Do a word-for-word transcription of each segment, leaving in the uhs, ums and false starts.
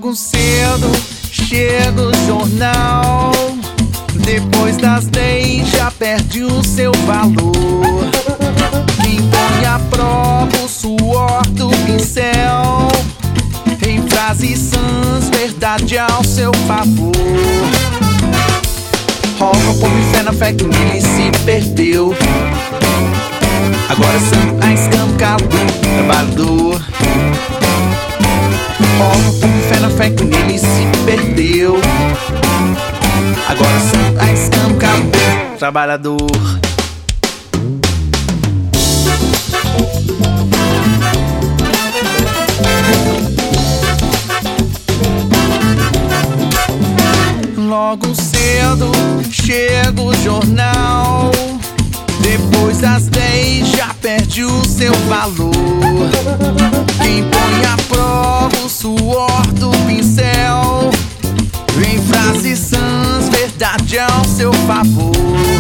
Logo cedo chega o jornal, depois das dez já perde o seu valor. Quem põe à prova o suor do pincel, em frases sãs, verdade ao seu favor. Roga o povo em fé na fé que nele se perdeu. Agora são a escancado do trabalhador. Roga o povo em fé na fé que nele se perdeu. Agora são a escancado do trabalhador. Logo cedo chega o jornal, depois das dez já perde o seu valor. Quem põe à prova o suor do pincel, em frases sãs, verdade ao seu favor.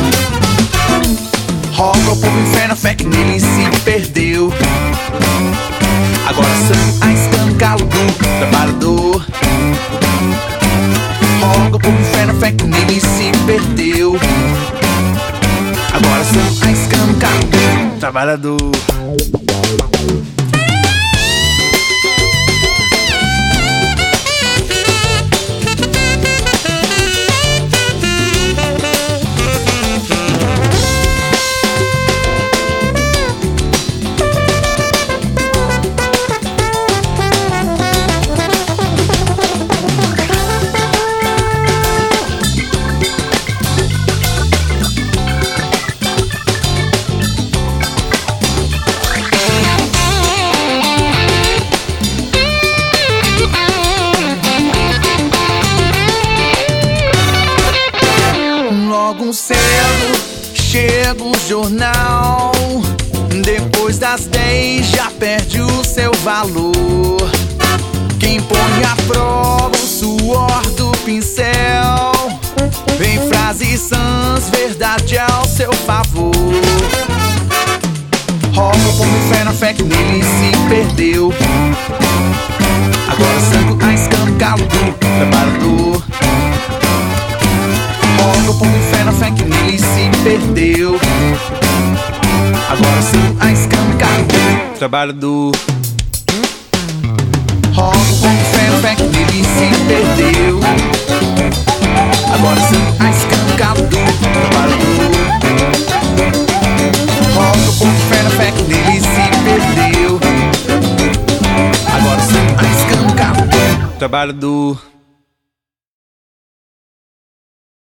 Roga o povo em fé na fé que nele se perdeu. Agora são a escancá-lo do trabalhador. Roga o povo em fé na fé que nele se perdeu. Agora são a escancá-lo do trabalhador. Logo cedo chega o jornal, depois das dez já perde o seu valor. Quem põe à prova o suor do pincel, em frases sãs, verdade ao seu favor. Roga o povo em fé na fé que nele se perdeu. Agora sangue a escancá-lo do trabalhador. Roga o povo em fé na fé que nele se perdeu. Agora sim a escancá-lo do trabalhador. Roga o povo em fé na fé que nele se perdeu. Agora sim a escancá-lo do trabalhador. Roga o povo em fé na fé que nele se perdeu. Agora sim a escancá-lo do trabalhador.